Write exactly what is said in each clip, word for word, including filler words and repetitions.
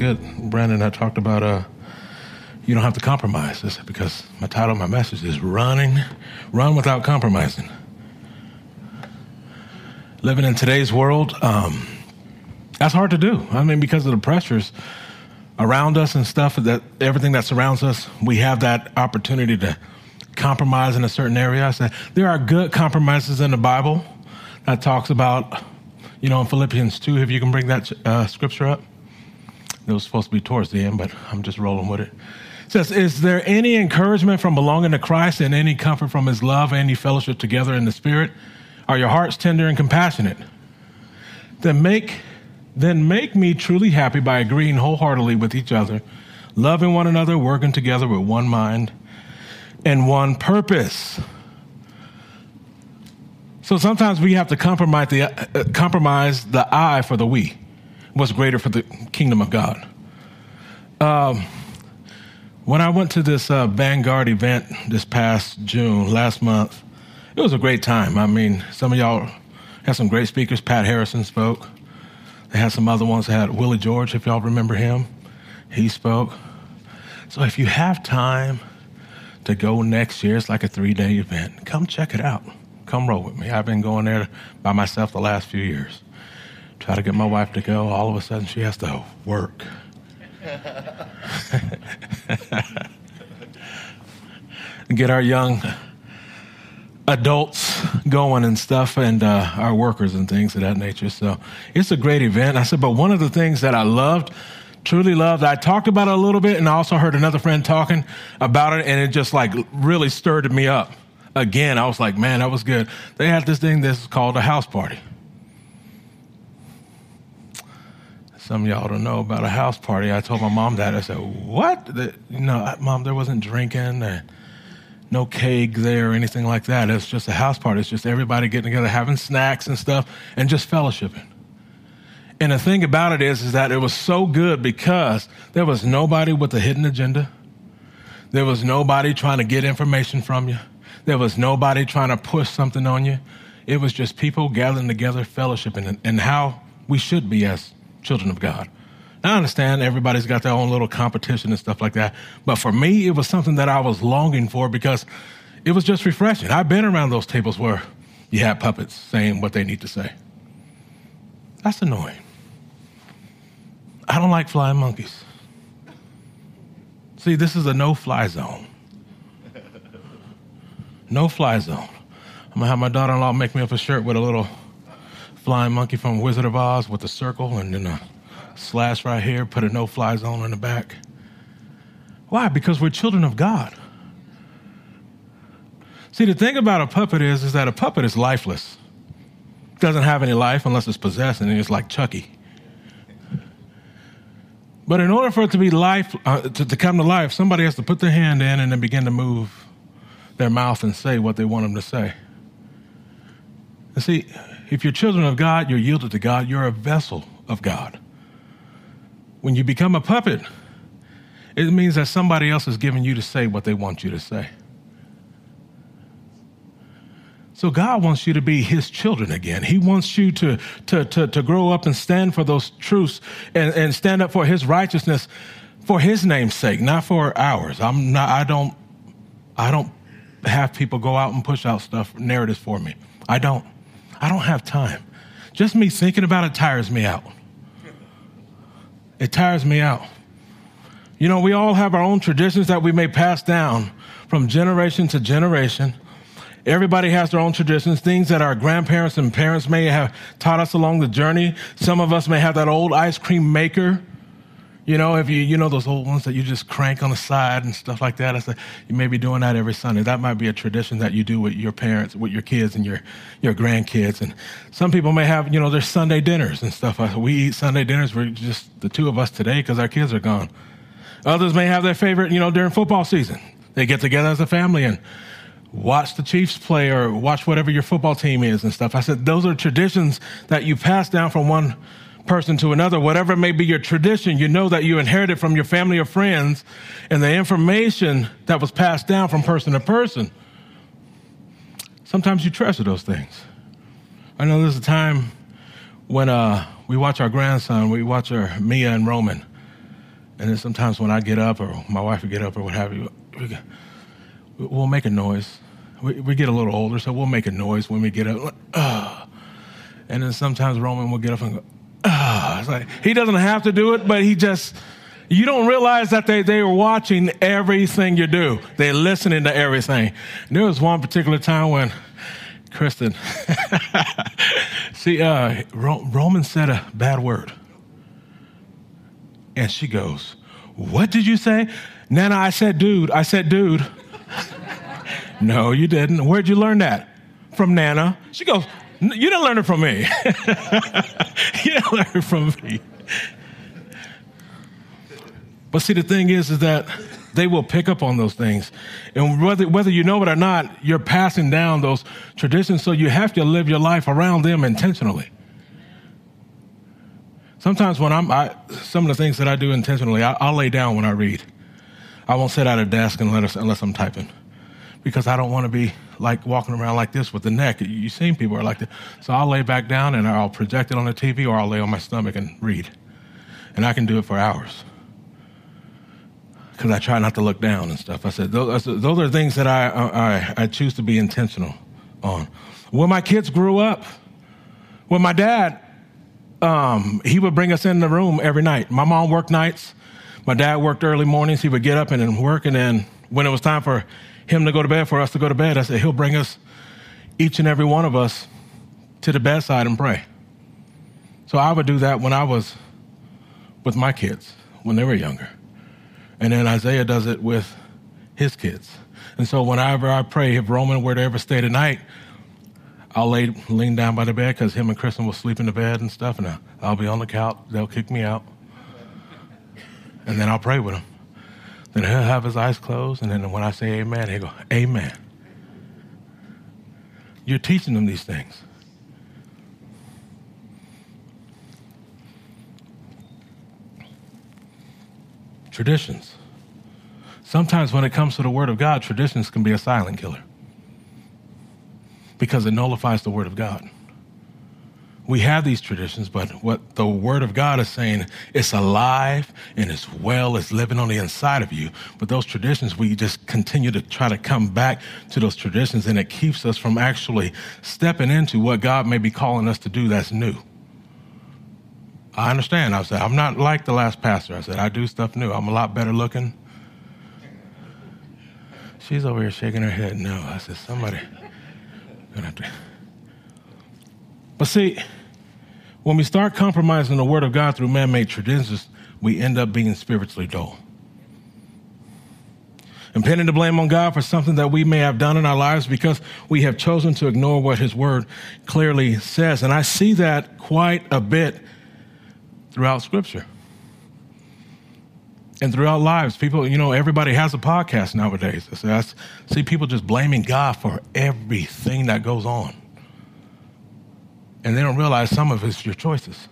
good, Brandon, that talked about uh, you don't have to compromise. This because my title of my message is running, run without compromising. Living in today's world, um, that's hard to do. I mean, because of the pressures around us and stuff, that everything that surrounds us, we have that opportunity to compromise in a certain area. I said there are good compromises in the Bible that talks about, you know, in Philippians two, if you can bring that uh, scripture up. It was supposed to be towards the end, but I'm just rolling with it. It says, is there any encouragement from belonging to Christ and any comfort from his love, any fellowship together in the Spirit? Are your hearts tender and compassionate? Then make, then make me truly happy by agreeing wholeheartedly with each other, loving one another, working together with one mind and one purpose. So sometimes we have to compromise the, uh, compromise the I for the we. What's greater for the kingdom of God? Um, when I went to this uh, Vanguard event this past June, last month, it was a great time. I mean, some of y'all had some great speakers. Pat Harrison spoke. They had some other ones. They had Willie George, if y'all remember him. He spoke. So if you have time to go next year, it's like a three-day event. Come check it out. Come roll with me. I've been going there by myself the last few years. Try to get my wife to go. All of a sudden, she has to work. Get our young adults going and stuff, and uh, our workers and things of that nature. So it's a great event. I said, but one of the things that I loved, truly loved, I talked about it a little bit, and I also heard another friend talking about it, and it just like really stirred me up. Again, I was like, man, that was good. They had this thing that's called a house party. Some of y'all don't know about a house party. I told my mom that. I said, what? The, you know, Mom, there wasn't drinking and no cake there or anything like that. It's just a house party. It's just everybody getting together, having snacks and stuff, and just fellowshipping. And the thing about it is, is that it was so good because there was nobody with a hidden agenda. There was nobody trying to get information from you. There was nobody trying to push something on you. It was just people gathering together, fellowshipping, and, and how we should be as children of God. Now, I understand everybody's got their own little competition and stuff like that. But for me, it was something that I was longing for because it was just refreshing. I've been around those tables where you have puppets saying what they need to say. That's annoying. I don't like flying monkeys. See, this is a no-fly zone. No-fly zone. I'm going to have my daughter-in-law make me up a shirt with a little flying monkey from Wizard of Oz with a circle and then a slash right here, put a no-fly zone in the back. Why? Because we're children of God. See, the thing about a puppet is, is that a puppet is lifeless. It doesn't have any life unless it's possessed, and it's like Chucky. But in order for it to be life, uh, to, to come to life, somebody has to put their hand in and then begin to move their mouth and say what they want them to say. And see, if you're children of God, you're yielded to God, you're a vessel of God. When you become a puppet, it means that somebody else is giving you to say what they want you to say. So God wants you to be his children again. He wants you to, to, to, to grow up and stand for those truths and, and stand up for his righteousness for his name's sake, not for ours. I'm not, I don't, I don't have people go out and push out stuff, narratives for me. I don't. I don't have time. Just me thinking about it tires me out. It tires me out. You know, we all have our own traditions that we may pass down from generation to generation. Everybody has their own traditions, things that our grandparents and parents may have taught us along the journey. Some of us may have that old ice cream maker. You know, if you, you know, those old ones that you just crank on the side and stuff like that. I said, you may be doing that every Sunday. That might be a tradition that you do with your parents, with your kids and your, your grandkids. And some people may have, you know, their Sunday dinners and stuff. We eat Sunday dinners. We're just the two of us today because our kids are gone. Others may have their favorite, you know, during football season. They get together as a family and watch the Chiefs play or watch whatever your football team is and stuff. I said, those are traditions that you pass down from one person to another. Whatever may be your tradition, you know that you inherited from your family or friends and the information that was passed down from person to person. Sometimes you treasure those things. I know there's a time when uh, we watch our grandson, we watch our Mia and Roman. And then sometimes when I get up or my wife will get up or what have you, we, we'll make a noise. We, we get a little older, so we'll make a noise when we get up. Like, oh. And then sometimes Roman will get up and go, oh. It's like, he doesn't have to do it, but he just, you don't realize that they, they are watching everything you do. They're listening to everything. And there was one particular time when Kristen, see, uh, Ro- Roman said a bad word. And she goes, what did you say? Nana, I said dude. I said dude. No, you didn't. Where'd you learn that? From Nana. She goes, you didn't learn it from me. You didn't learn it from me. But see, the thing is, is that they will pick up on those things. And whether, whether you know it or not, you're passing down those traditions, so you have to live your life around them intentionally. Sometimes when I'm, I, some of the things that I do intentionally, I, I'll lay down when I read. I won't sit at a desk unless, unless I'm typing, because I don't want to be like walking around like this with the neck. You've seen people are like that. So I'll lay back down and I'll project it on the T V, or I'll lay on my stomach and read. And I can do it for hours because I try not to look down and stuff. I said, those, those are things that I, I, I choose to be intentional on. When my kids grew up, when my dad, um, he would bring us in the room every night. My mom worked nights. My dad worked early mornings. He would get up and then work. And then when it was time for him to go to bed, for us to go to bed, I said, he'll bring us, each and every one of us, to the bedside and pray. So I would do that when I was with my kids, when they were younger. And then Isaiah does it with his kids. And so whenever I pray, if Roman were to ever stay tonight, I'll lay, lean down by the bed, because him and Kristen will sleep in the bed and stuff, and I'll, I'll be on the couch. They'll kick me out. And then I'll pray with him. Then he'll have his eyes closed, and then when I say amen, he'll go, amen. You're teaching them these things. Traditions. Sometimes when it comes to the Word of God, traditions can be a silent killer because it nullifies the Word of God. We have these traditions, but what the Word of God is saying, it's alive and it's well, it's living on the inside of you. But those traditions, we just continue to try to come back to those traditions, and it keeps us from actually stepping into what God may be calling us to do that's new. I understand. I said, I'm not like the last pastor. I said, I do stuff new. I'm a lot better looking. She's over here shaking her head. No, I said, somebody gonna have to. But see, when we start compromising the Word of God through man-made traditions, we end up being spiritually dull. And pinning the blame on God for something that we may have done in our lives because we have chosen to ignore what His Word clearly says. And I see that quite a bit throughout Scripture and throughout lives. People, you know, everybody has a podcast nowadays. I see people just blaming God for everything that goes on. And they don't realize some of it's your choices.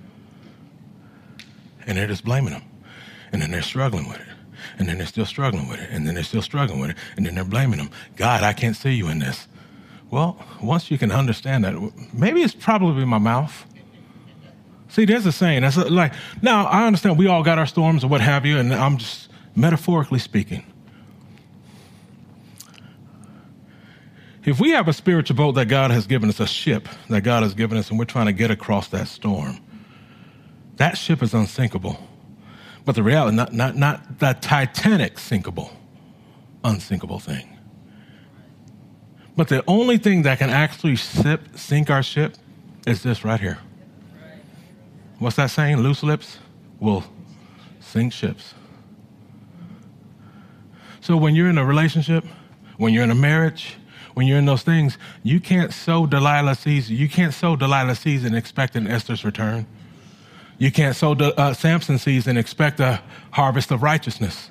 And they're just blaming them. And then they're struggling with it. And then they're still struggling with it. And then they're still struggling with it. And then they're blaming them. God, I can't see you in this. Well, once you can understand that, maybe it's probably my mouth. See, there's a saying. That's like, now, I understand we all got our storms or what have you, and I'm just metaphorically speaking. If we have a spiritual boat that God has given us, a ship that God has given us, and we're trying to get across that storm, that ship is unsinkable. But the reality, not, not, not that Titanic sinkable, unsinkable thing. But the only thing that can actually sip, sink our ship is this right here. What's that saying? Loose lips will sink ships. So when you're in a relationship, when you're in a marriage, when you're in those things, you can't sow Delilah seeds. You can't sow Delilah seeds and expect an Esther's return. You can't sow uh, Samson seeds and expect a harvest of righteousness.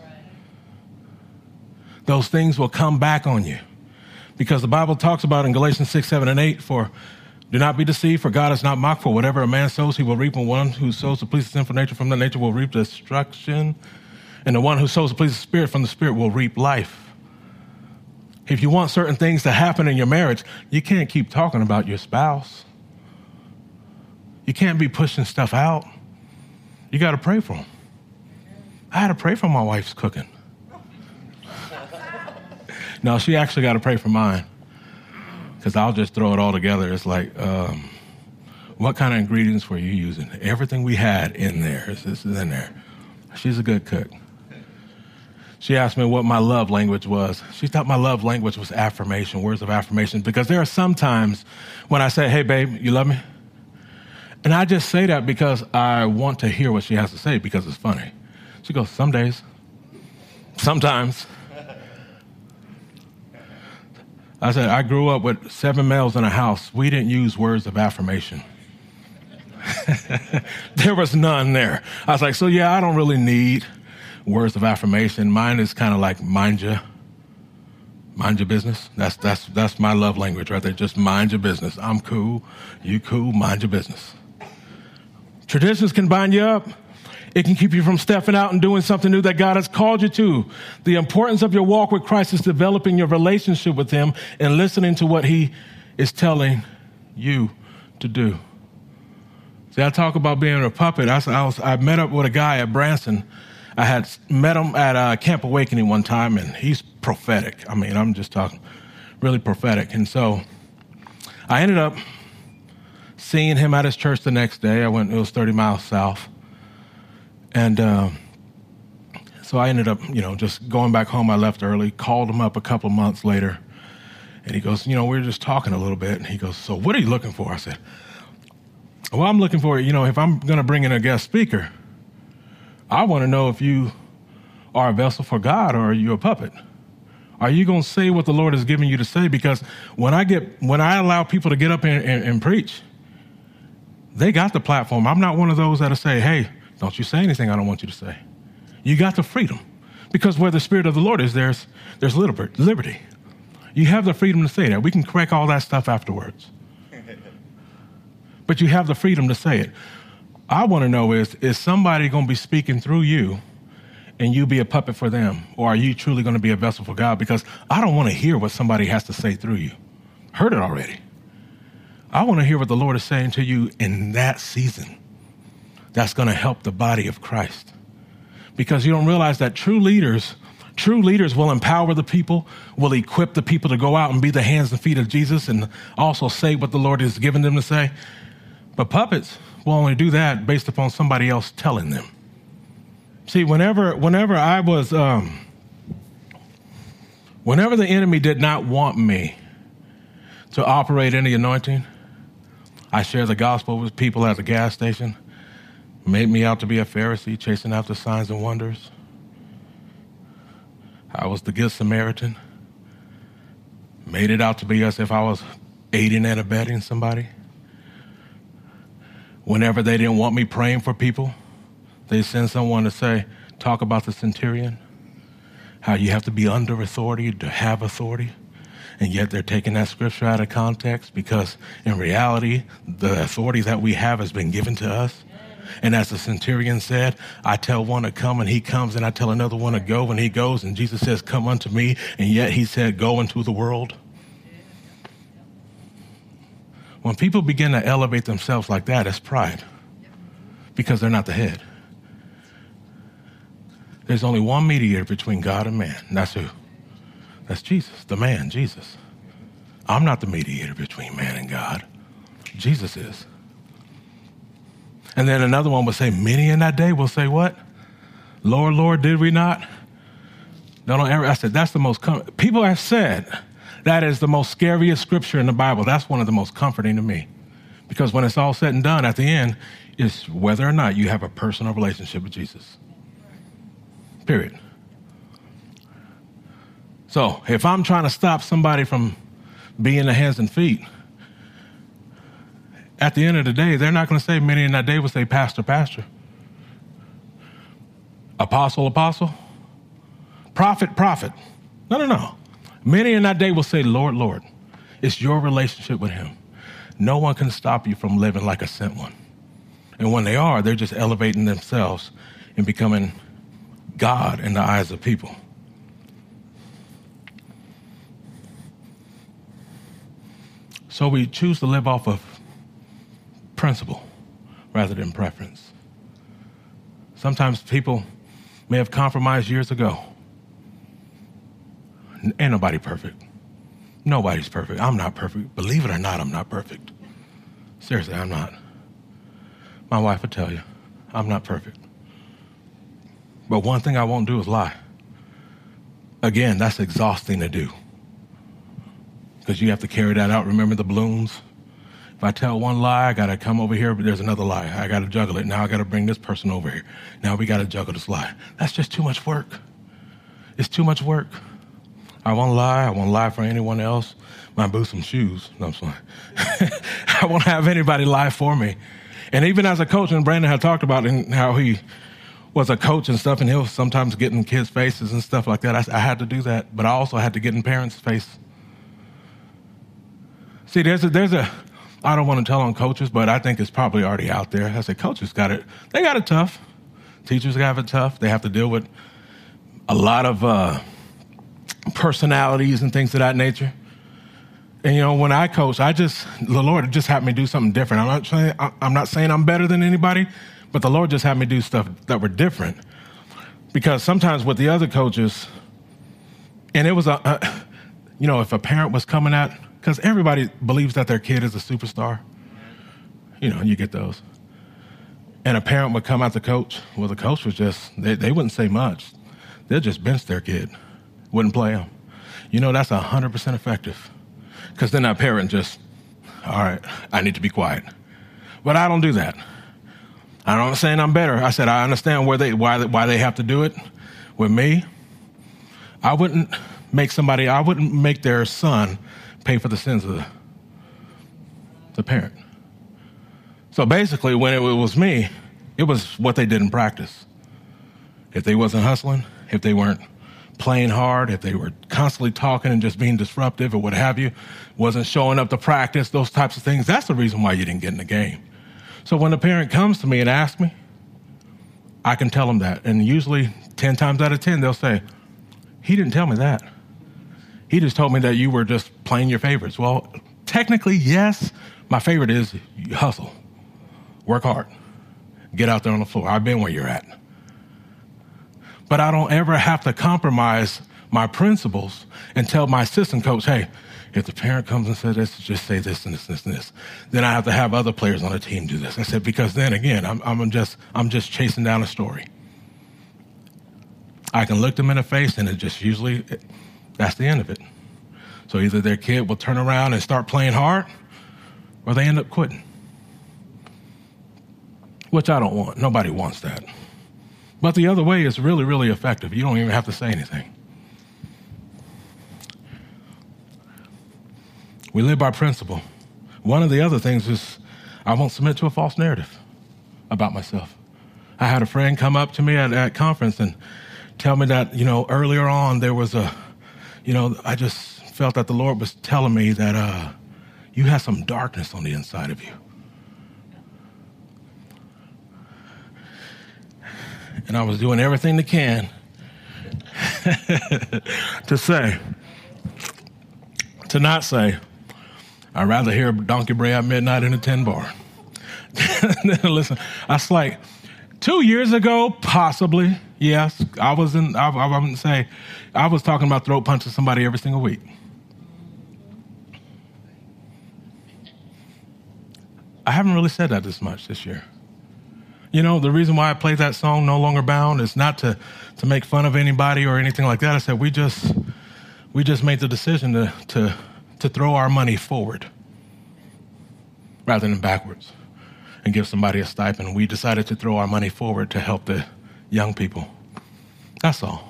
Those things will come back on you. Because the Bible talks about in Galatians six, seven, and eight, for do not be deceived, for God is not mocked. For whatever a man sows, he will reap. And one who sows to please the sinful nature from the nature will reap destruction. And the one who sows to please the Spirit from the Spirit will reap life. If you want certain things to happen in your marriage, you can't keep talking about your spouse. You can't be pushing stuff out. You got to pray for them. I had to pray for my wife's cooking. No, she actually got to pray for mine because I'll just throw it all together. It's like, um, what kind of ingredients were you using? Everything we had in there is, is in there. She's a good cook. She asked me what my love language was. She thought my love language was affirmation, words of affirmation, because there are some times when I say, hey, babe, you love me? And I just say that because I want to hear what she has to say because it's funny. She goes, some days, sometimes. I said, I grew up with seven males in a house. We didn't use words of affirmation. There was none there. I was like, so yeah, I don't really need words of affirmation. Mine is kind of like mind you, mind your business. That's that's that's my love language right there. Just mind your business. I'm cool, you cool, mind your business. Traditions can bind you up. It can keep you from stepping out and doing something new that God has called you to. The importance of your walk with Christ is developing your relationship with him and listening to what he is telling you to do. See, I talk about being a puppet. I, I, was, I met up with a guy at Branson. I had met him at uh, Camp Awakening one time, and he's prophetic. I mean, I'm just talking really prophetic. And so I ended up seeing him at his church the next day. I went, it was thirty miles south. And um, so I ended up, you know, just going back home. I left early, called him up a couple of months later. And he goes, you know, we were just talking a little bit. And he goes, so what are you looking for? I said, well, I'm looking for, you know, if I'm going to bring in a guest speaker, I want to know if you are a vessel for God or are you a puppet? Are you going to say what the Lord has given you to say? Because when I get, when I allow people to get up and, and, and preach, they got the platform. I'm not one of those that'll say, hey, don't you say anything I don't want you to say. You got the freedom. Because where the Spirit of the Lord is, there's, there's liberty. You have the freedom to say that. We can correct all that stuff afterwards. But you have the freedom to say it. I want to know is, is somebody going to be speaking through you and you be a puppet for them? Or are you truly going to be a vessel for God? Because I don't want to hear what somebody has to say through you. Heard it already. I want to hear what the Lord is saying to you in that season. That's going to help the body of Christ. Because you don't realize that true leaders, true leaders will empower the people, will equip the people to go out and be the hands and feet of Jesus and also say what the Lord has given them to say. But puppets will only do that based upon somebody else telling them. See, whenever whenever I was, um, whenever the enemy did not want me to operate in the anointing, I shared the gospel with people at the gas station, made me out to be a Pharisee, chasing after signs and wonders. I was the Good Samaritan, made it out to be as if I was aiding and abetting somebody. Whenever they didn't want me praying for people, they send someone to say, talk about the centurion, how you have to be under authority to have authority. And yet they're taking that scripture out of context because in reality, the authority that we have has been given to us. And as the centurion said, I tell one to come and he comes, and I tell another one to go and he goes. And Jesus says, come unto me. And yet he said, go into the world. When people begin to elevate themselves like that, it's pride because they're not the head. There's only one mediator between God and man, and that's who? That's Jesus, the man, Jesus. I'm not the mediator between man and God. Jesus is. And then another one will say, many in that day will say what? Lord, Lord, did we not? No, don't ever. I said, that's the most, com- people have said, that is the most scariest scripture in the Bible. That's one of the most comforting to me. Because when it's all said and done, at the end, it's whether or not you have a personal relationship with Jesus. Period. So if I'm trying to stop somebody from being the hands and feet, at the end of the day, they're not going to say, many in that day will say, pastor, pastor. Apostle, apostle. Prophet, prophet. No, no, no. Many in that day will say, Lord, Lord. It's your relationship with him. No one can stop you from living like a sent one. And when they are, they're just elevating themselves and becoming God in the eyes of people. So we choose to live off of principle rather than preference. Sometimes people may have compromised years ago. Ain't nobody perfect. Nobody's perfect. I'm not perfect. Believe it or not, I'm not perfect. Seriously, I'm not. My wife will tell you, I'm not perfect. But one thing I won't do is lie. Again, that's exhausting to do. Because you have to carry that out. Remember the balloons? If I tell one lie, I got to come over here, but there's another lie. I got to juggle it. Now I got to bring this person over here. Now we got to juggle this lie. That's just too much work. It's too much work. I won't lie. I won't lie for anyone else. My boots and shoes. No, I'm sorry. I won't have anybody lie for me. And even as a coach, and Brandon had talked about in how he was a coach and stuff, and he'll sometimes get in kids' faces and stuff like that. I, I had to do that, but I also had to get in parents' face. See, there's a, there's a, I don't want to tell on coaches, but I think it's probably already out there. I say coaches got it, they got it tough. Teachers have it tough. They have to deal with a lot of uh, personalities and things of that nature. And, you know, when I coach, I just, the Lord just had me do something different. I'm not saying, I'm not saying I'm better than anybody, but the Lord just had me do stuff that were different. Because sometimes with the other coaches, and it was a, a you know, if a parent was coming at, because everybody believes that their kid is a superstar. You know, you get those. And a parent would come at the coach. Well, the coach was just, they, they wouldn't say much. They'll just bench their kid. Wouldn't play them. You know, that's one hundred percent effective. Because then that parent just, all right, I need to be quiet. But I don't do that. I'm not saying I'm better. I said I understand where they, why, why they have to do it. With me, I wouldn't make somebody, I wouldn't make their son pay for the sins of the, the parent. So basically, when it was me, it was what they did in practice. If they wasn't hustling, if they weren't playing hard, if they were constantly talking and just being disruptive or what have you, wasn't showing up to practice, those types of things, that's the reason why you didn't get in the game. So when a parent comes to me and asks me, I can tell them that. And usually ten times out of ten, they'll say, he didn't tell me that. He just told me that you were just playing your favorites. Well, technically, yes. My favorite is you hustle, work hard, get out there on the floor. I've been where you're at. But I don't ever have to compromise my principles and tell my assistant coach, hey, if the parent comes and says this, just say this and this and this and this. Then I have to have other players on the team do this. I said, because then again, I'm, I'm just I'm just chasing down a story. I can look them in the face and it just usually, it, that's the end of it. So either their kid will turn around and start playing hard or they end up quitting. Which I don't want. Nobody wants that. But the other way is really, really effective. You don't even have to say anything. We live by principle. One of the other things is I won't submit to a false narrative about myself. I had a friend come up to me at at conference and tell me that, you know, earlier on there was a, you know, I just felt that the Lord was telling me that uh, you have some darkness on the inside of you. And I was doing everything they can to say, to not say, I'd rather hear Donkey Bray at midnight in a ten bar. Listen, I was like, two years ago, possibly, yes. I was in, I, I wouldn't say, I was talking about throat punching somebody every single week. I haven't really said that this much this year. You know, the reason why I played that song, No Longer Bound, is not to, to make fun of anybody or anything like that. I said, we just we just made the decision to, to, to throw our money forward rather than backwards and give somebody a stipend. We decided to throw our money forward to help the young people. That's all.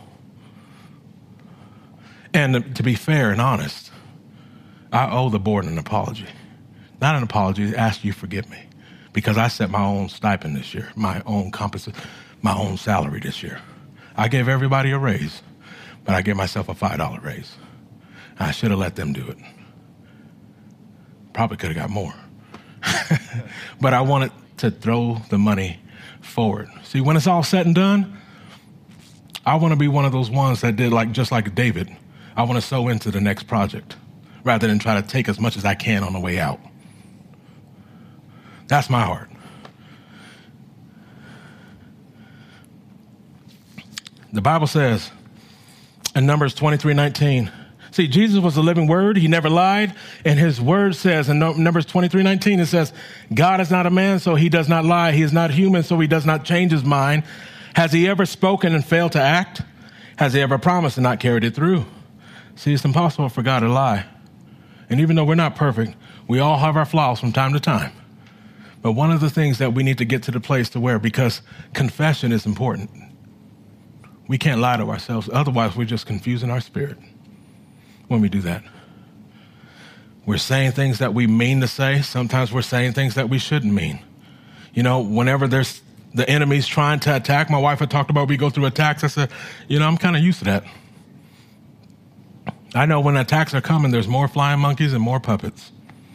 And to be fair and honest, I owe the board an apology. Not an apology, ask you forgive me. Because I set my own stipend this year, my own compensation, my own salary this year. I gave everybody a raise, but I gave myself a five dollar raise. I should have let them do it. Probably could have got more. But I wanted to throw the money forward. See, when it's all said and done, I want to be one of those ones that did like just like David. I want to sow into the next project rather than try to take as much as I can on the way out. That's my heart. The Bible says in Numbers twenty-three nineteen, see, Jesus was the living word. He never lied. And his word says in Numbers twenty-three nineteen, it says, God is not a man, so he does not lie. He is not human, so he does not change his mind. Has he ever spoken and failed to act? Has he ever promised and not carried it through? See, it's impossible for God to lie. And even though we're not perfect, we all have our flaws from time to time. But one of the things that we need to get to the place to where, because confession is important, we can't lie to ourselves. Otherwise, we're just confusing our spirit when we do that. We're saying things that we mean to say. Sometimes we're saying things that we shouldn't mean. You know, whenever there's the enemy's trying to attack, my wife had talked about we go through attacks. I said, you know, I'm kind of used to that. I know when attacks are coming, there's more flying monkeys and more puppets.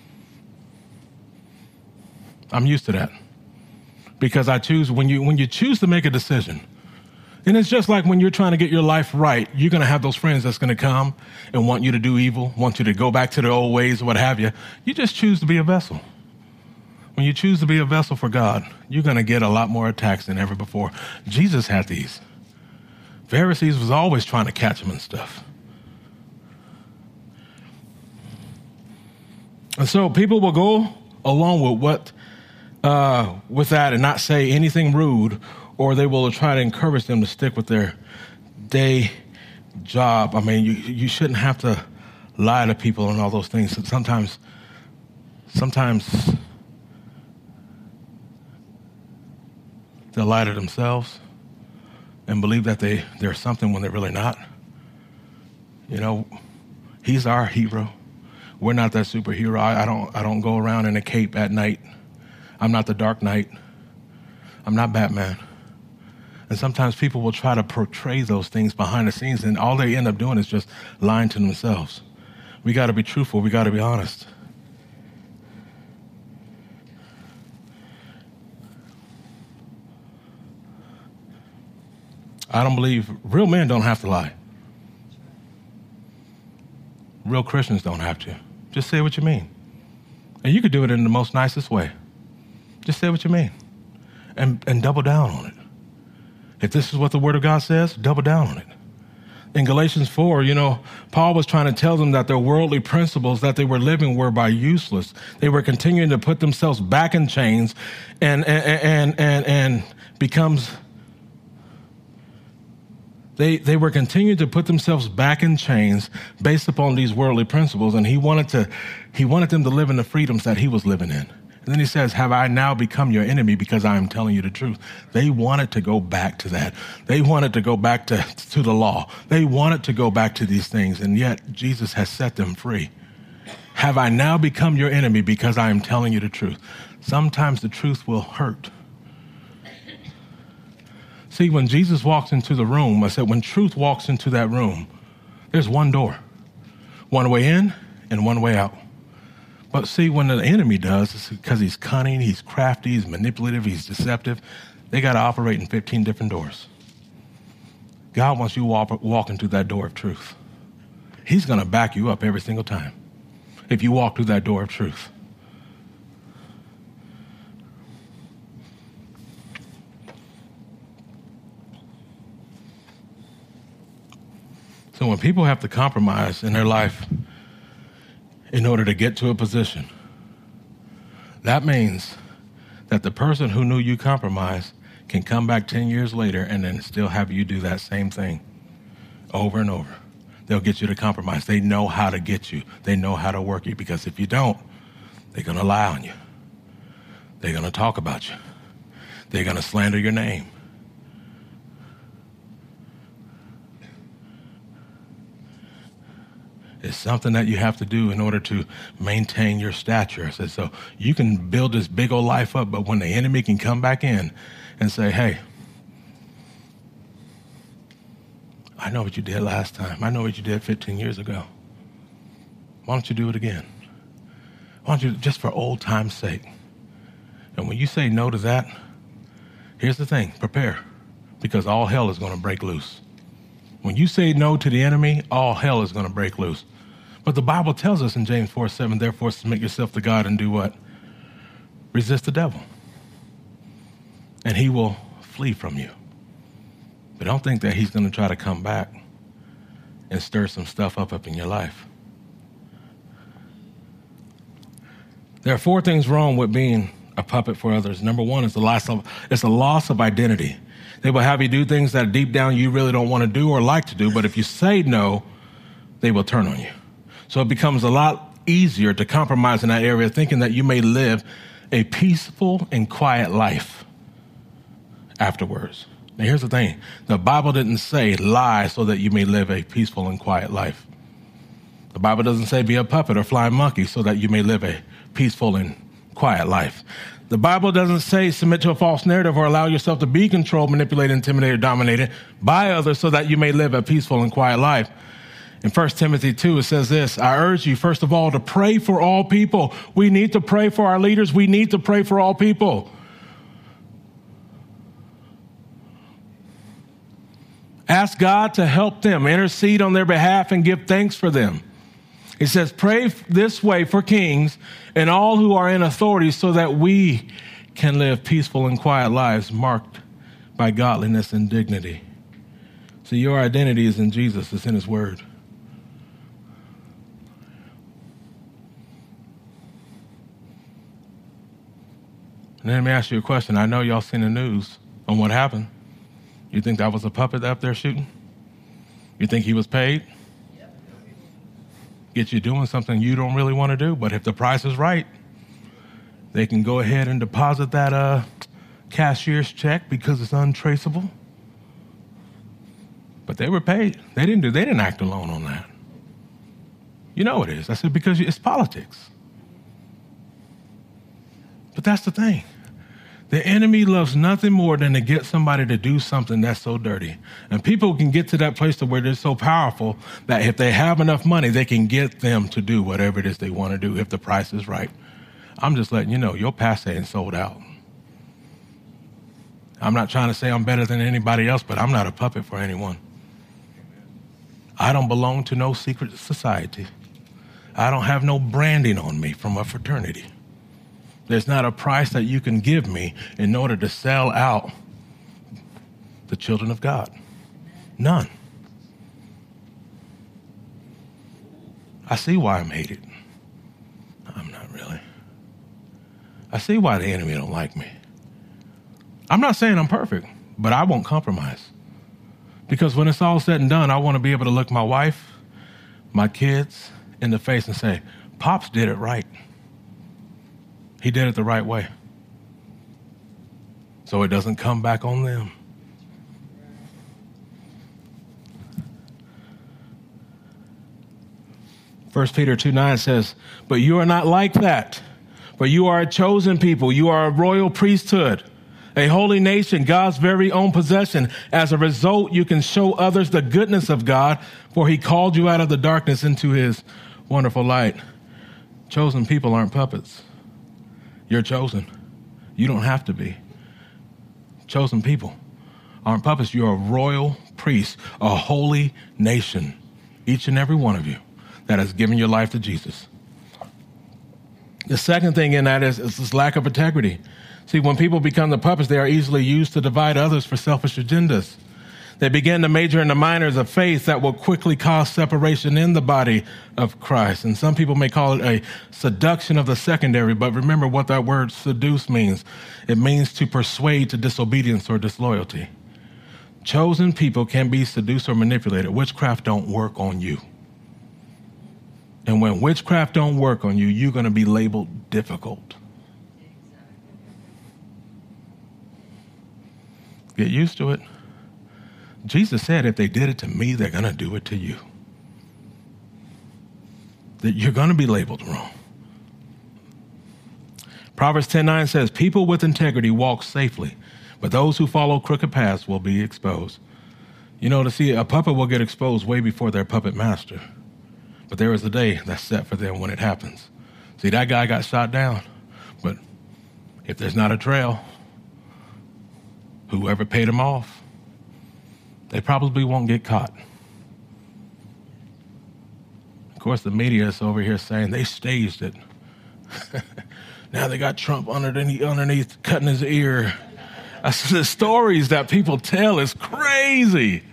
I'm used to that because I choose when you when you choose to make a decision. And it's just like when you're trying to get your life right, you're going to have those friends that's going to come and want you to do evil, want you to go back to the old ways or what have you. You just choose to be a vessel. When you choose to be a vessel for God, you're going to get a lot more attacks than ever before. Jesus had these. Pharisees was always trying to catch him and stuff. And so people will go along with what, uh, with that and not say anything rude, or they will try to encourage them to stick with their day job. I mean, you you shouldn't have to lie to people and all those things. Sometimes, sometimes they'll lie to themselves and believe that they, they're something when they're really not. You know, he's our hero. We're not that superhero. I, I don't I don't go around in a cape at night. I'm not the Dark Knight. I'm not Batman. And sometimes people will try to portray those things behind the scenes, and all they end up doing is just lying to themselves. We got to be truthful. We got to be honest. I don't believe real men don't have to lie. Real Christians don't have to. Just say what you mean. And you could do it in the most nicest way. Just say what you mean and, and double down on it. If this is what the Word of God says, double down on it. In Galatians four, you know, Paul was trying to tell them that their worldly principles that they were living were by useless. They were continuing to put themselves back in chains and and and and, and becomes They they were continuing to put themselves back in chains based upon these worldly principles, and he wanted to he wanted them to live in the freedoms that he was living in. And then he says, have I now become your enemy because I am telling you the truth? They wanted to go back to that. They wanted to go back to, to the law. They wanted to go back to these things, and yet Jesus has set them free. Have I now become your enemy because I am telling you the truth? Sometimes the truth will hurt. See, when Jesus walks into the room, I said, when truth walks into that room, there's one door, one way in and one way out. But see, when the enemy does, it's because he's cunning, he's crafty, he's manipulative, he's deceptive. They got to operate in fifteen different doors. God wants you walk, walking through that door of truth. He's going to back you up every single time if you walk through that door of truth. So when people have to compromise in their life in order to get to a position, that means that the person who knew you compromised can come back ten years later and then still have you do that same thing over and over. They'll get you to compromise. They know how to get you. They know how to work you, because if you don't, they're going to lie on you. They're going to talk about you. They're going to slander your name. It's something that you have to do in order to maintain your stature. I said, so you can build this big old life up, but when the enemy can come back in and say, hey, I know what you did last time. I know what you did fifteen years ago. Why don't you do it again? Why don't you, just for old time's sake? And when you say no to that, here's the thing, prepare, because all hell is going to break loose. When you say no to the enemy, all hell is going to break loose. But the Bible tells us in James four seven, therefore submit yourself to God and do what? Resist the devil, and he will flee from you. But don't think that he's going to try to come back and stir some stuff up up in your life. There are four things wrong with being a puppet for others. Number one is the loss of, it's a loss of identity. They will have you do things that deep down you really don't want to do or like to do, but if you say no, they will turn on you. So it becomes a lot easier to compromise in that area, thinking that you may live a peaceful and quiet life afterwards. Now, here's the thing. The Bible didn't say lie so that you may live a peaceful and quiet life. The Bible doesn't say be a puppet or flying monkey so that you may live a peaceful and quiet life. The Bible doesn't say submit to a false narrative or allow yourself to be controlled, manipulated, intimidated, dominated by others so that you may live a peaceful and quiet life. In First Timothy two, it says this, I urge you, first of all, to pray for all people. We need to pray for our leaders. We need to pray for all people. Ask God to help them, intercede on their behalf, and give thanks for them. He says, pray this way for kings and all who are in authority so that we can live peaceful and quiet lives marked by godliness and dignity. See, your identity is in Jesus. It's in his word. And then let me ask you a question. I know y'all seen the news on what happened. You think that was a puppet up there shooting? You think he was paid? Get you doing something you don't really want to do, but if the price is right, they can go ahead and deposit that uh, cashier's check because it's untraceable. But they were paid. They didn't do. They didn't act alone on that. You know it is. I said because it's politics. But that's the thing. The enemy loves nothing more than to get somebody to do something that's so dirty. And people can get to that place to where they're so powerful that if they have enough money, they can get them to do whatever it is they want to do if the price is right. I'm just letting you know, your past ain't sold out. I'm not trying to say I'm better than anybody else, but I'm not a puppet for anyone. I don't belong to no secret society. I don't have no branding on me from a fraternity. There's not a price that you can give me in order to sell out the children of God. None. I see why I'm hated. I'm not really. I see why the enemy don't like me. I'm not saying I'm perfect, but I won't compromise. Because when it's all said and done, I want to be able to look my wife, my kids in the face and say, Pops did it right. He did it the right way. So it doesn't come back on them. First Peter two nine says, but you are not like that. But you are a chosen people. You are a royal priesthood, a holy nation, God's very own possession. As a result, you can show others the goodness of God, for he called you out of the darkness into his wonderful light. Chosen people aren't puppets. You're chosen. You don't have to be. Chosen people aren't puppets. You're a royal priest, a holy nation, each and every one of you that has given your life to Jesus. The second thing in that is, is this lack of integrity. See, when people become the puppets, they are easily used to divide others for selfish agendas. They begin to major in the minors of faith that will quickly cause separation in the body of Christ. And some people may call it a seduction of the secondary, but remember what that word seduce means. It means to persuade to disobedience or disloyalty. Chosen people can be seduced or manipulated. Witchcraft don't work on you. And when witchcraft don't work on you, you're going to be labeled difficult. Get used to it. Jesus said, if they did it to me, they're going to do it to you. That you're going to be labeled wrong. Proverbs ten nine says, people with integrity walk safely, but those who follow crooked paths will be exposed. You know, to see a puppet will get exposed way before their puppet master. But there is a day that's set for them when it happens. See, that guy got shot down, but if there's not a trail, whoever paid him off, they probably won't get caught. Of course, the media is over here saying they staged it. Now they got Trump underneath, underneath cutting his ear. The stories that people tell is crazy.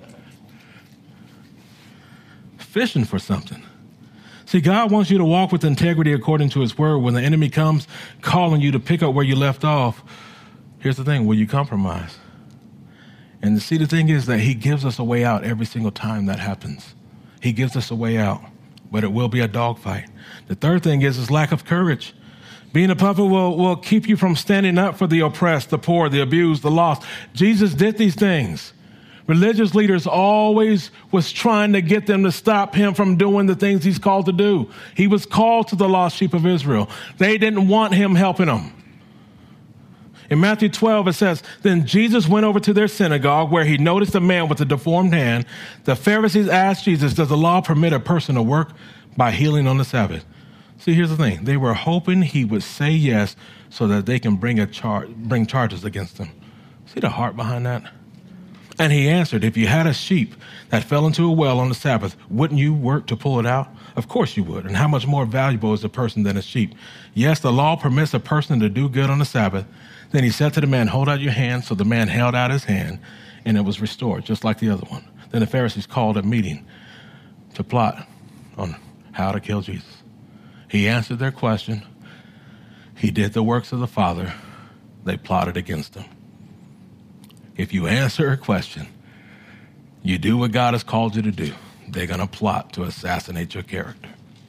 Fishing for something. See, God wants you to walk with integrity according to his word. When the enemy comes calling you to pick up where you left off, here's the thing, will you compromise? And see, the thing is that he gives us a way out every single time that happens. He gives us a way out, but it will be a dogfight. The third thing is, is lack of courage. Being a puppet will, will keep you from standing up for the oppressed, the poor, the abused, the lost. Jesus did these things. Religious leaders always was trying to get them to stop him from doing the things he's called to do. He was called to the lost sheep of Israel. They didn't want him helping them. In Matthew twelve, it says, then Jesus went over to their synagogue where he noticed a man with a deformed hand. The Pharisees asked Jesus, does the law permit a person to work by healing on the Sabbath? See, here's the thing. They were hoping he would say yes so that they can bring a char- bring charges against him. See the heart behind that? And he answered, if you had a sheep that fell into a well on the Sabbath, wouldn't you work to pull it out? Of course you would. And how much more valuable is a person than a sheep? Yes, the law permits a person to do good on the Sabbath. Then he said to the man, hold out your hand. So the man held out his hand, and it was restored, just like the other one. Then the Pharisees called a meeting to plot on how to kill Jesus. He answered their question. He did the works of the Father. They plotted against him. If you answer a question, you do what God has called you to do, they're going to plot to assassinate your character.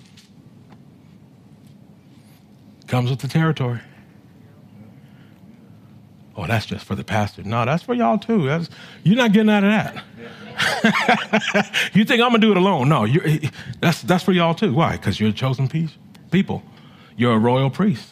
Comes with the territory. Oh, that's just for the pastor. No, that's for y'all too. That's, you're not getting out of that. You think I'm going to do it alone? No, you're, that's, that's for y'all too. Why? Because you're a chosen piece, people. You're a royal priest.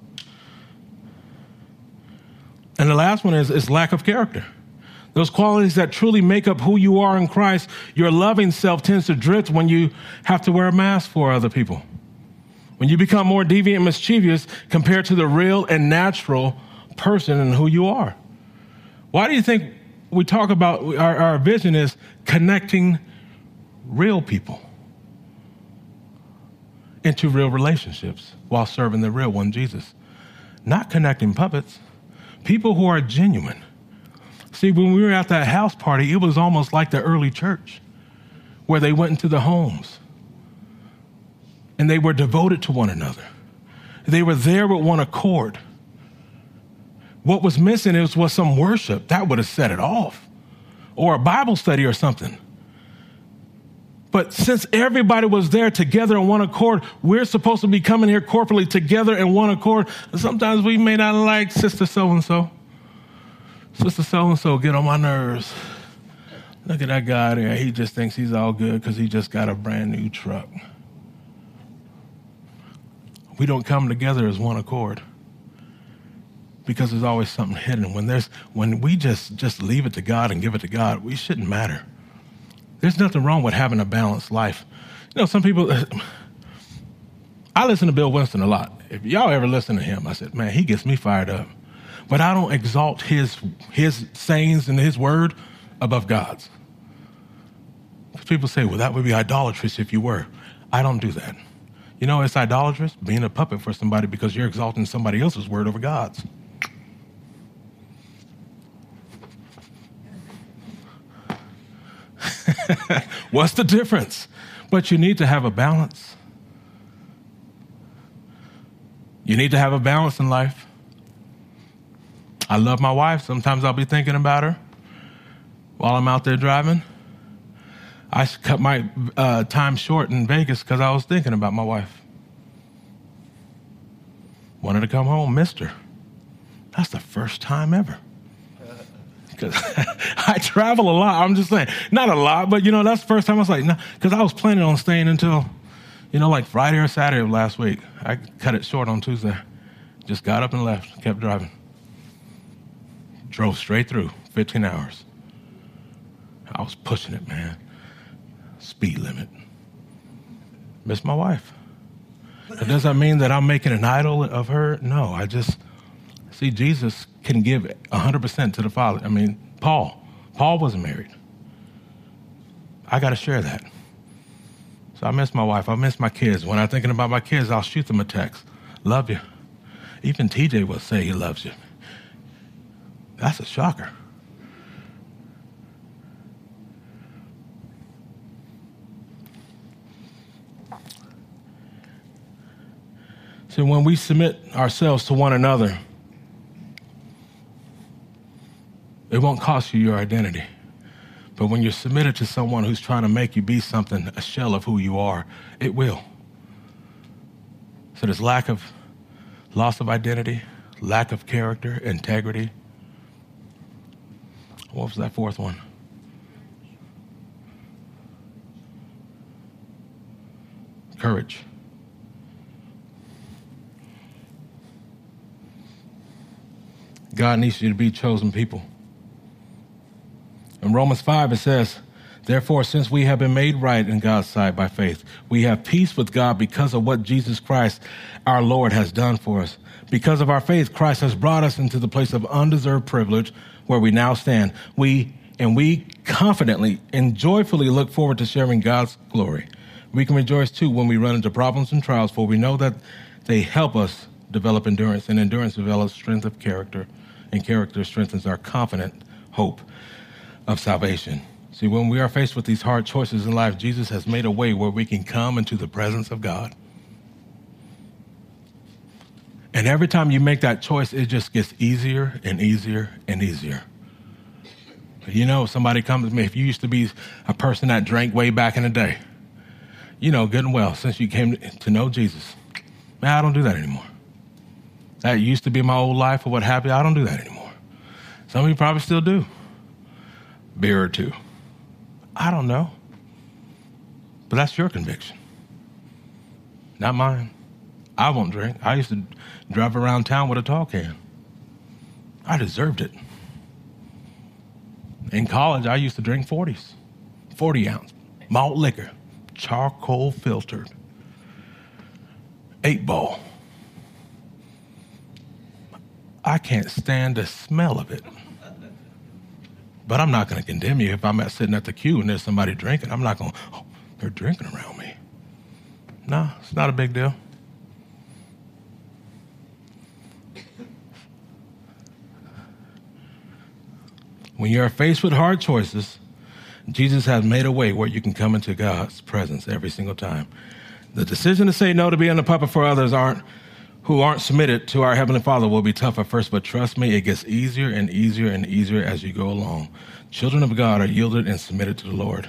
And the last one is, is lack of character. Those qualities that truly make up who you are in Christ, your loving self tends to drift when you have to wear a mask for other people. When you become more deviant and mischievous compared to the real and natural person and who you are. Why do you think we talk about our, our vision is connecting real people into real relationships while serving the real one, Jesus? Not connecting puppets. People who are genuine. See, when we were at that house party, it was almost like the early church where they went into the homes and they were devoted to one another. They were there with one accord. What was missing is, was some worship. That would have set it off. Or a Bible study or something. But since everybody was there together in one accord, we're supposed to be coming here corporately together in one accord. Sometimes we may not like Sister So-and-so. Sister So-and-so get on my nerves. Look at that guy there. He just thinks he's all good because he just got a brand new truck. We don't come together as one accord because there's always something hidden. When there's when we just, just leave it to God and give it to God, we shouldn't matter. There's nothing wrong with having a balanced life. You know, some people, I listen to Bill Winston a lot. If y'all ever listen to him, I said, man, he gets me fired up. But I don't exalt his his sayings and his word above God's. Because people say, well, that would be idolatrous if you were. I don't do that. You know, it's idolatrous being a puppet for somebody because you're exalting somebody else's word over God's. What's the difference? But you need to have a balance. You need to have a balance in life. I love my wife. Sometimes I'll be thinking about her while I'm out there driving. I cut my uh, time short in Vegas because I was thinking about my wife. Wanted to come home, missed her. That's the first time ever. Because I travel a lot. I'm just saying, not a lot, but, you know, that's the first time I was like, no, because I was planning on staying until, you know, like Friday or Saturday of last week. I cut it short on Tuesday. Just got up and left, kept driving. Drove straight through, fifteen hours. I was pushing it, man. Speed limit. Missed my wife. It doesn't mean that I'm making an idol of her. No, I just, see, Jesus can give one hundred percent to the Father. I mean, Paul. Paul wasn't married. I got to share that. So I miss my wife. I miss my kids. When I'm thinking about my kids, I'll shoot them a text. Love you. Even T J will say he loves you. That's a shocker. So when we submit ourselves to one another, it won't cost you your identity. But when you're submitted to someone who's trying to make you be something, a shell of who you are, it will. So there's lack of, loss of identity, lack of character, integrity. What was that fourth one? Courage. God needs you to be chosen people. In Romans five, it says, therefore, since we have been made right in God's sight by faith, we have peace with God because of what Jesus Christ, our Lord, has done for us. Because of our faith, Christ has brought us into the place of undeserved privilege where we now stand. We and we confidently and joyfully look forward to sharing God's glory. We can rejoice, too, when we run into problems and trials, for we know that they help us develop endurance, and endurance develops strength of character, and character strengthens our confident hope of salvation. See, when we are faced with these hard choices in life, Jesus has made a way where we can come into the presence of God. And every time you make that choice, it just gets easier and easier and easier. You know, if somebody comes to me, if you used to be a person that drank way back in the day, you know, good and well, since you came to know Jesus, man, I don't do that anymore. That used to be my old life or what have you. I don't do that anymore. Some of you probably still do. Beer or two. I don't know. But that's your conviction. Not mine. I won't drink. I used to drive around town with a tall can. I deserved it. In college, I used to drink forties. forty ounce. Malt liquor. Charcoal filtered. Eight ball. I can't stand the smell of it. But I'm not going to condemn you. If I'm at, sitting at the queue and there's somebody drinking, I'm not going, oh, they're drinking around me. No, it's not a big deal. When you're faced with hard choices, Jesus has made a way where you can come into God's presence every single time. The decision to say no to being a puppet for others aren't who aren't submitted to our Heavenly Father will be tough at first, but trust me, it gets easier and easier and easier as you go along. Children of God are yielded and submitted to the Lord.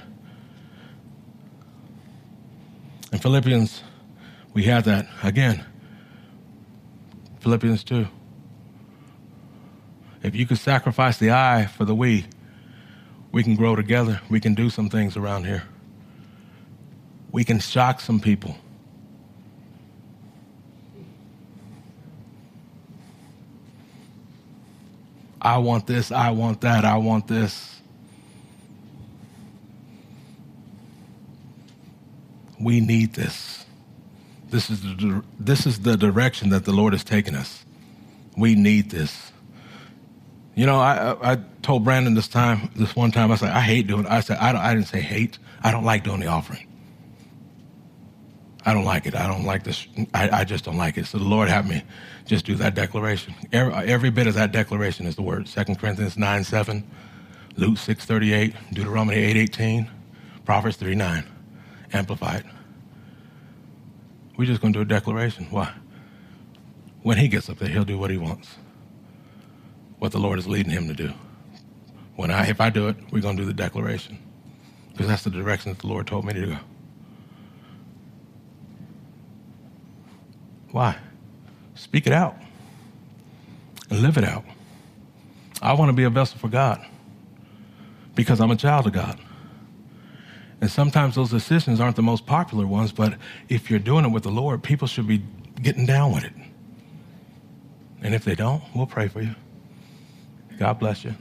In Philippians, we have that again. Philippians two. If you could sacrifice the I for the we, we can grow together. We can do some things around here. We can shock some people. I want this, I want that, I want this. We need this. This is the, this is the direction that the Lord has taken us. We need this. You know, I, I told Brandon this time, this one time, I said, I hate doing it. I said, I, don't, I didn't say hate. I don't like doing the offering. I don't like it. I don't like this. I, I just don't like it. So the Lord helped me just do that declaration. Every, every bit of that declaration is the word. Second Corinthians nine seven, Luke six thirty-eight, Deuteronomy eight eighteen, Proverbs three nine, Amplified. We're just going to do a declaration. Why? When he gets up there, he'll do what he wants. What the Lord is leading him to do. When I, if I do it, we're going to do the declaration. Because that's the direction that the Lord told me to go. Why? Speak it out and live it out. I want to be a vessel for God because I'm a child of God. And sometimes those decisions aren't the most popular ones, but if you're doing it with the Lord, people should be getting down with it. And if they don't, we'll pray for you. God bless you.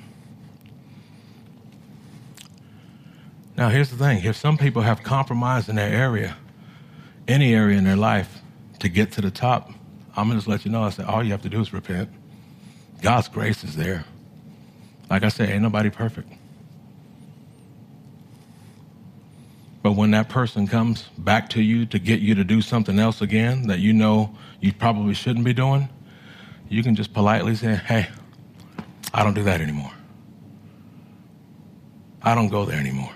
Now, here's the thing. If some people have compromised in their area, any area in their life, to get to the top, I'm going to just let you know, I said, all you have to do is repent. God's grace is there. Like I said, ain't nobody perfect. But when that person comes back to you to get you to do something else again that you know you probably shouldn't be doing, you can just politely say, hey, I don't do that anymore. I don't go there anymore.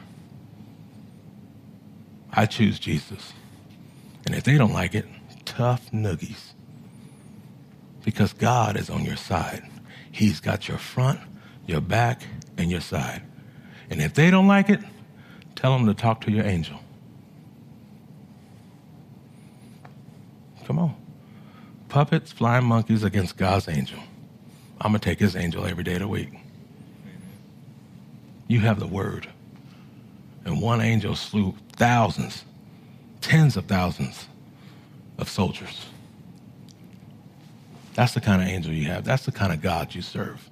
I choose Jesus. And if they don't like it, tough noogies. Because God is on your side. He's got your front, your back, and your side. And if they don't like it, tell them to talk to your angel. Come on. Puppets, flying monkeys against God's angel. I'm going to take his angel every day of the week. You have the word. And one angel slew thousands, tens of thousands of soldiers. That's the kind of angel you have. That's the kind of God you serve.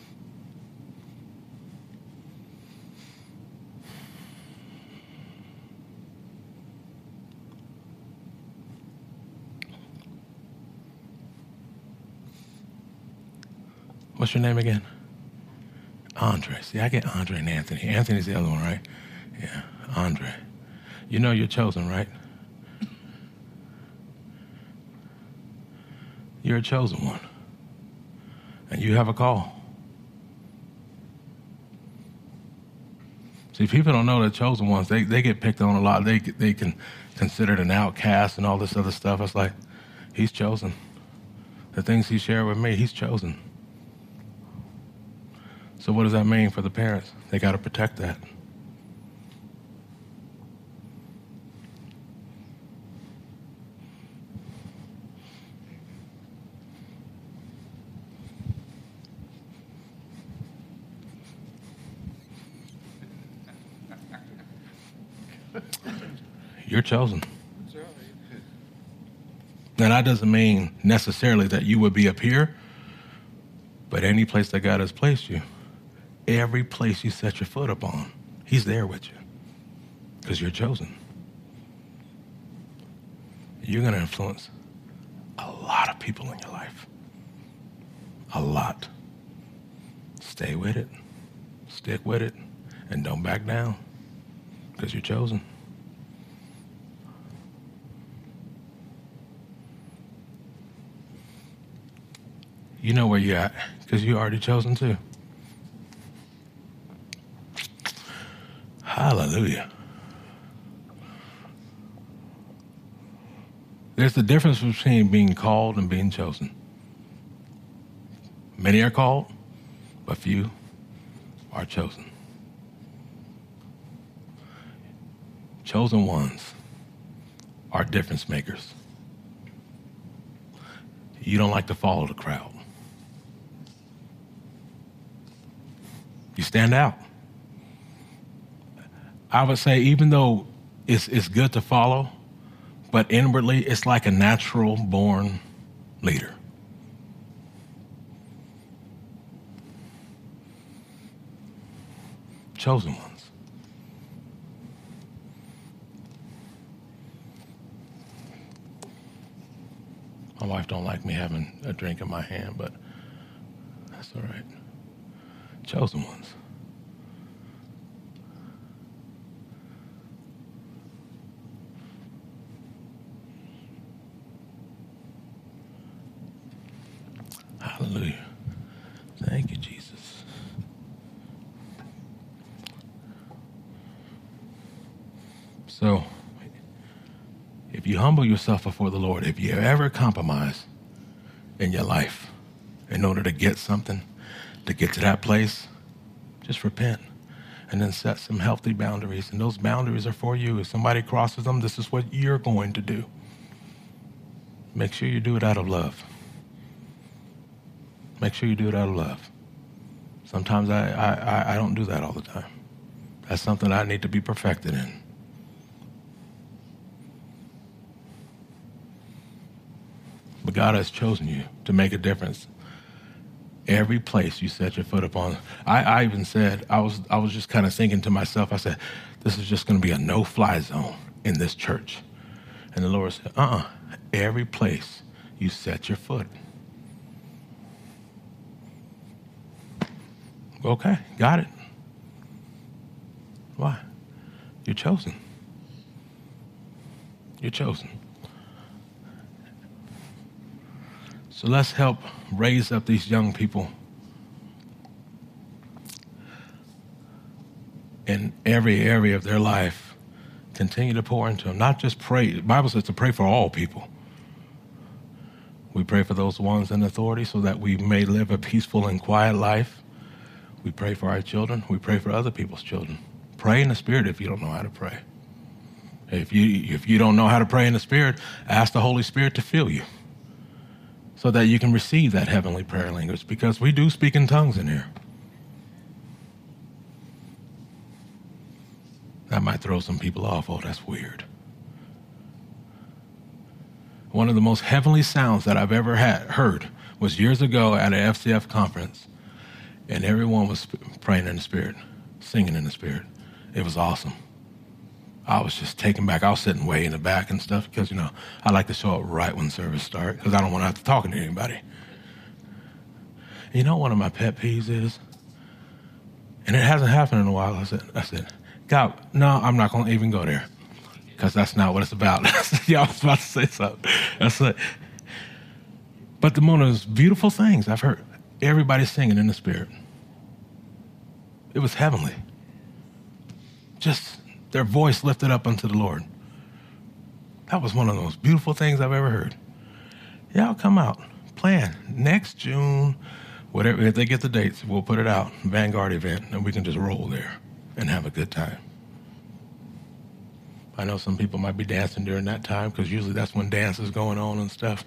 What's your name again? Andre. See, I get Andre and Anthony. Anthony's the other one, right? Yeah, Andre. You know you're chosen, right? You're a chosen one. And you have a call. See, people don't know the chosen ones. They they get picked on a lot. They they can considered an outcast and all this other stuff. It's like, he's chosen. The things he shared with me, he's chosen. So what does that mean for the parents? They got to protect that. You're chosen. Now, that doesn't mean necessarily that you would be up here, but any place that God has placed you, every place you set your foot upon, he's there with you because you're chosen. You're going to influence a lot of people in your life. A lot. Stay with it. Stick with it. And don't back down because you're chosen. You know where you're at because you're already chosen too. Hallelujah. There's the difference between being called and being chosen. Many are called, but few are chosen. Chosen ones are difference makers. You don't like to follow the crowd. You stand out. I would say even though it's, it's good to follow, but inwardly it's like a natural born leader. Chosen ones. My wife don't like me having a drink in my hand, but that's all right. Chosen ones. Hallelujah. Thank you, Jesus. So, if you humble yourself before the Lord, if you ever compromise in your life in order to get something, to get to that place, just repent and then set some healthy boundaries. And those boundaries are for you. If somebody crosses them, this is what you're going to do. Make sure you do it out of love. Make sure you do it out of love. Sometimes I, I, I don't do that all the time. That's something I need to be perfected in. But God has chosen you to make a difference. Every place you set your foot upon. I, I even said, I was I was just kind of thinking to myself, I said, this is just going to be a no-fly zone in this church. And the Lord said, uh-uh, every place you set your foot. Okay, got it. Why? You're chosen. You're chosen. So let's help raise up these young people in every area of their life, continue to pour into them. Not just pray. The Bible says to pray for all people. We pray for those ones in authority so that we may live a peaceful and quiet life. We pray for our children. We pray for other people's children. Pray in the Spirit if you don't know how to pray. If you if you don't know how to pray in the Spirit, ask the Holy Spirit to fill you so that you can receive that heavenly prayer language, because we do speak in tongues in here. That might throw some people off. Oh, that's weird. One of the most heavenly sounds that I've ever had heard was years ago at an F C F conference, and everyone was praying in the Spirit, singing in the Spirit. It was awesome. I was just taken back. I was sitting way in the back and stuff because, you know, I like to show up right when service starts because I don't want to have to talk to anybody. And you know what one of my pet peeves is? And it hasn't happened in a while. I said, I said, God, no, I'm not going to even go there because that's not what it's about. Y'all was about to say something. That's it. But the most beautiful things I've heard, everybody singing in the Spirit. It was heavenly. Just their voice lifted up unto the Lord. That was one of the most beautiful things I've ever heard. Y'all come out, plan next June, whatever, if they get the dates, we'll put it out, Vanguard event, and we can just roll there and have a good time. I know some people might be dancing during that time because usually that's when dance is going on and stuff.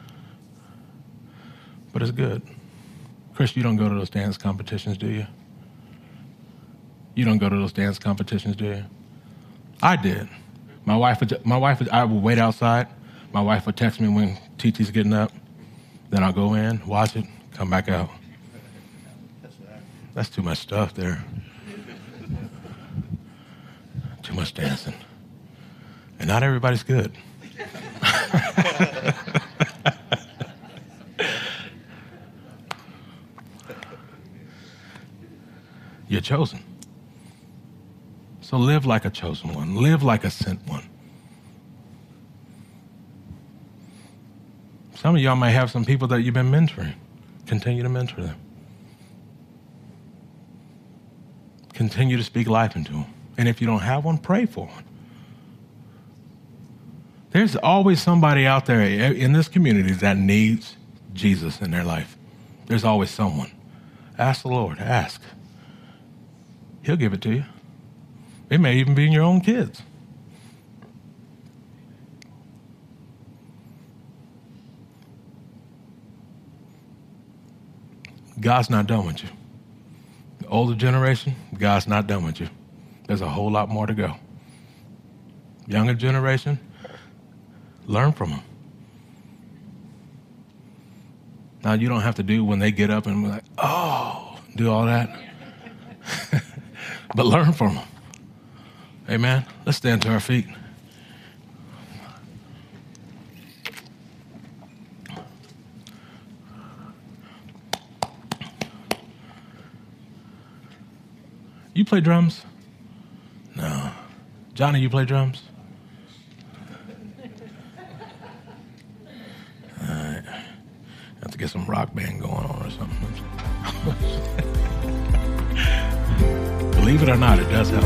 But it's good. Chris, you don't go to those dance competitions, do you? You don't go to those dance competitions, do you? I did. My wife would, my wife would, I would wait outside. My wife would text me when T T's getting up. Then I'll go in, watch it, come back out. That's too much stuff there. Too much dancing. And not everybody's good. You're chosen. So live like a chosen one. Live like a sent one. Some of y'all might have some people that you've been mentoring. Continue to mentor them. Continue to speak life into them. And if you don't have one, pray for one. There's always somebody out there in this community that needs Jesus in their life. There's always someone. Ask the Lord. Ask. He'll give it to you. It may even be in your own kids. God's not done with you. The older generation, God's not done with you. There's a whole lot more to go. Younger generation, learn from them. Now, you don't have to do when they get up and be like, oh, do all that. But learn from them. Amen. Let's stand to our feet. You play drums? No. Johnny, you play drums? All right. Have to get some rock band going on or something. Believe it or not, it does help.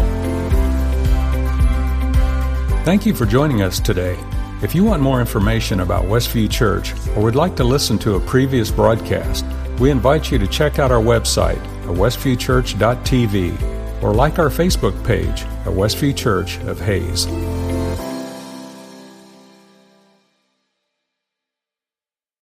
Thank you for joining us today. If you want more information about Westview Church or would like to listen to a previous broadcast, we invite you to check out our website at westview church dot t v or like our Facebook page at Westview Church of Hayes.